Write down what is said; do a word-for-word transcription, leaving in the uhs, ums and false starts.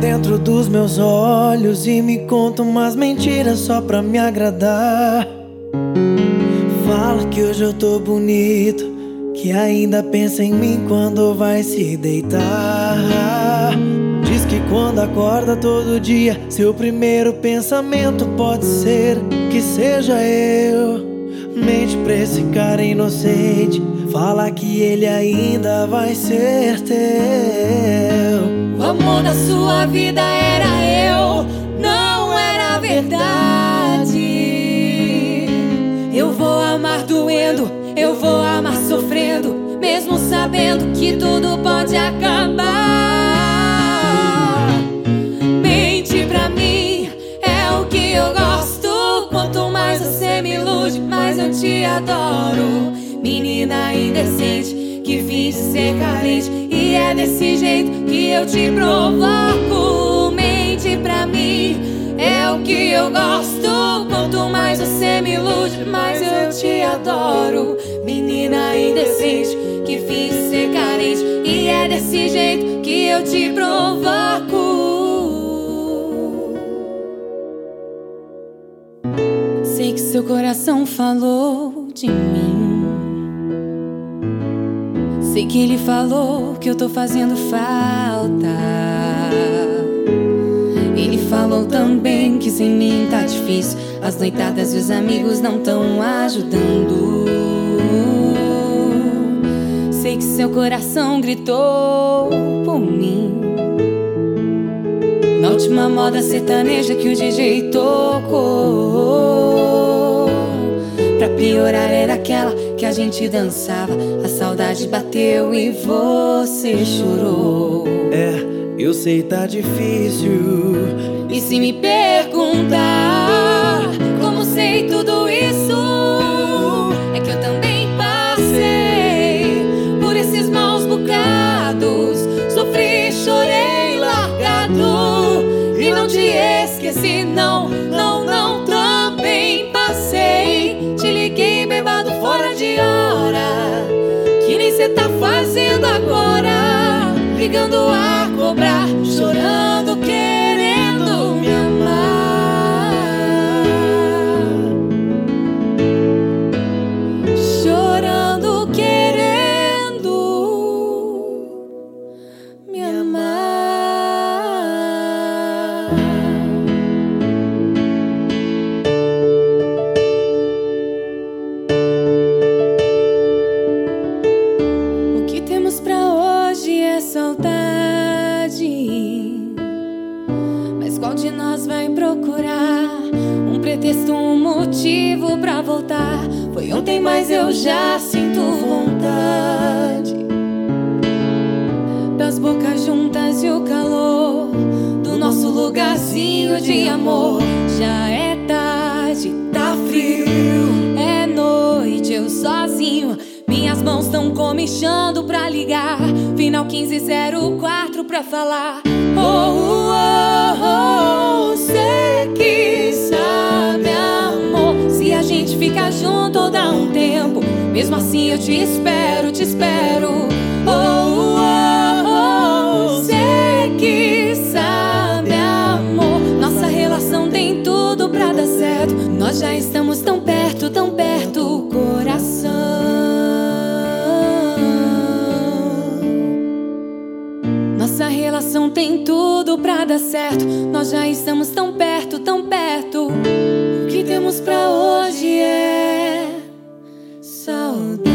dentro dos meus olhos e me conta umas mentiras só pra me agradar. Fala que hoje eu tô bonito, que ainda pensa em mim quando vai se deitar. Diz que quando acorda todo dia, seu primeiro pensamento pode ser que seja eu. Mente pra esse cara inocente, fala que ele ainda vai ser teu. O amor da sua vida era eu, não era verdade. Eu vou amar doendo, eu vou amar sofrendo, mesmo sabendo que tudo pode acabar. Mente pra mim, é o que eu gosto. Quanto mais você me ilude, mais eu te adoro. Menina indecente, que finge ser carente, e é desse jeito que eu te provoco. Mente pra mim, é o que eu gosto. Quanto mais você me ilude, mais eu te adoro. Menina indecente, que finge ser carente, e é desse jeito que eu te provoco. Sei que seu coração falou de mim. Sei que ele falou que eu tô fazendo falta. Ele falou também que sem mim tá difícil, as noitadas e os amigos não tão ajudando. Sei que seu coração gritou por mim na última moda sertaneja que o D J tocou. Pra piorar era aquela que a gente dançava, a saudade bateu e você chorou. É, eu sei tá difícil. E se me perguntar como sei tudo isso, é que eu também passei por esses maus bocados. Sofri, chorei, largado, e não te esqueci, não, não, não. Também passei, te liguei bêbado fora de hora, que nem cê tá fazendo agora, ligando a cobrar, chorando, querendo me amar, chorando, querendo me amar. O que temos pra hoje é saudade, mas qual de nós vai procurar um pretexto, um motivo pra voltar? Foi ontem, mas eu já sinto vontade das bocas juntas e o calor do nosso lugarzinho de amor. Já é tarde, tá frio, é noite, eu sozinho. Minhas mãos tão comichando pra ligar, final quinze zero quatro pra falar. Oh, oh, oh, cê que sabe, amor, se a gente ficar junto ou dá um tempo, mesmo assim eu te espero, te espero. Oh, oh, oh, cê que sabe, amor, nossa relação tem tudo pra dar certo. Nós já estamos tão perto, tão perto, coração. Nossa relação tem tudo pra dar certo. Nós já estamos tão perto, tão perto. O que temos pra hoje é saudade.